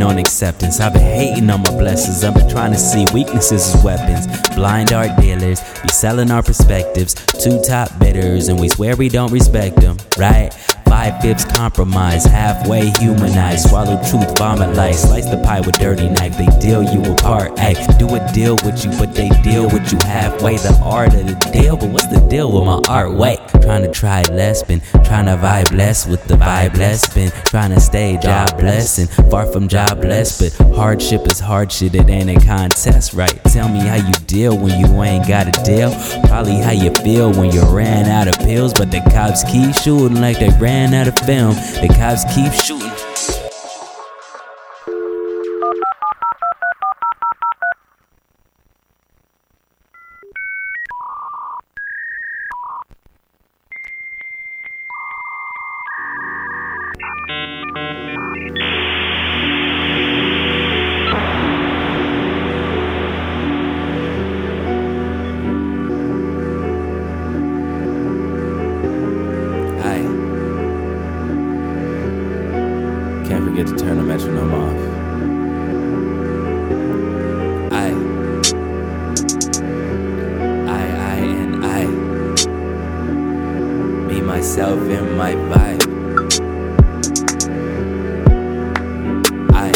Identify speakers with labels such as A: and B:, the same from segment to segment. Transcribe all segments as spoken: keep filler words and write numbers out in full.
A: on acceptance. I've been hating on my blessings. I've been trying to see weaknesses as weapons. Blind art dealers be selling our perspectives. Two top bidders and we swear we don't respect them, right? Five-fifths compromise, halfway humanized. Swallow truth, vomit lies. Slice the pie with dirty knife, they deal you apart. Ay, do a deal with you, but they deal with you halfway. The art of the deal, but what's the deal with my art? Wait, trying to try less, been trying to vibe less with the vibe less. Been trying to stay jobless and far from jobless. But hardship is hard shit, it ain't a contest, right? Tell me how you deal when you ain't got a deal. Probably how you feel when you ran out of pills, but the cops keep shooting like they ran out of film. The cops keep shooting. Can't forget to turn the metronome off. I, I, I, and I, me, myself, and my vibe. I,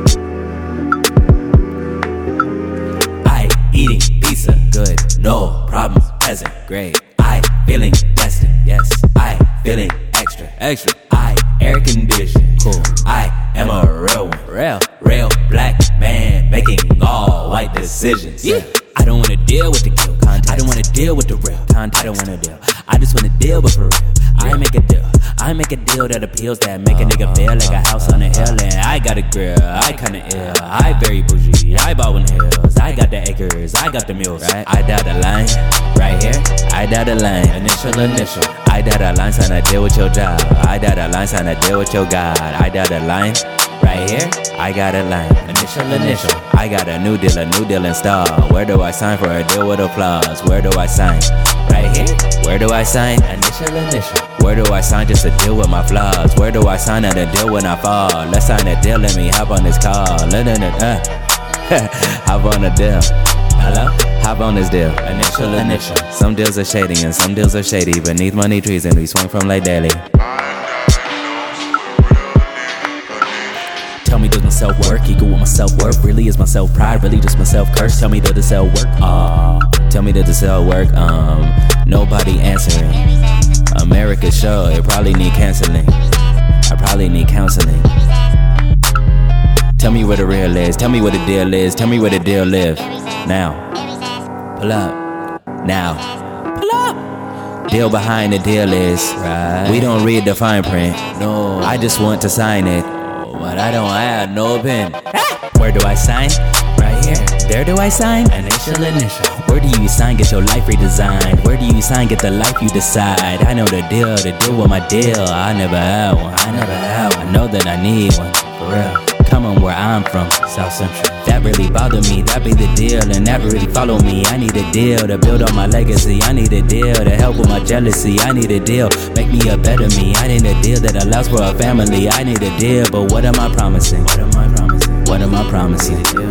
A: I, eating pizza, good, no problems, present, great. I, feeling destined, yes. I, feeling extra, extra. I, air conditioned, cool. I am a real one, real, real black man making all white decisions. Yeah. I don't wanna deal with the guilt. Context. I don't wanna deal with the real. Context. I don't wanna deal. I just wanna deal with for real. I make a deal. I make a deal that appeals, that make a nigga feel like a house on a hill. And I got a grill. I kinda ill. I very bougie. I bought one hills. I got the acres. I got the mules. Right? I doubt the line. Right here. I doubt the line. Initial, initial. I doubt a line sign to deal with your job. I doubt a line sign to deal with your God. I doubt a line. Right here, I got a line. Initial, initial. I got a new deal, a new deal installed. Where do I sign for a deal with applause? Where do I sign? Right here. Where do I sign? Initial, initial. Where do I sign just to deal with my flaws? Where do I sign on a deal when I fall? Let's sign a deal, let me hop on this call. Let it, uh. Hop on a deal. Hello? Hop on this deal. Initial, initial. Some deals are shady and some deals are shady. Beneath money trees and we swing from Lake Daily. Tell me, does my self-work equal with my self-worth? Really is my self-pride, really just my self-curse? Tell me, does the cell work? Uh, tell me, does the cell work? Um, nobody answering. America's show, it probably need canceling. I probably need counseling. Tell me where the real is, tell me where the deal is, tell me where the deal live. Now, pull up, now, pull up. Deal behind the deal is, right. We don't read the fine print, no. I just want to sign it, but I don't have no pen. Where do I sign? Right here. There do I sign? Initial, initial. Where do you sign? Get your life redesigned. Where do you sign? Get the life you decide. I know the deal, the deal with my deal. I never had one. I never had one. I know that I need one. For real. Coming where I'm from, South Central. That really bother me, that be the deal, and that really follow me. I need a deal to build on my legacy. I need a deal to help with my jealousy. I need a deal, make me a better me. I need a deal that allows for a family. I need a deal, but what am I promising? What am I promising? What am I promising?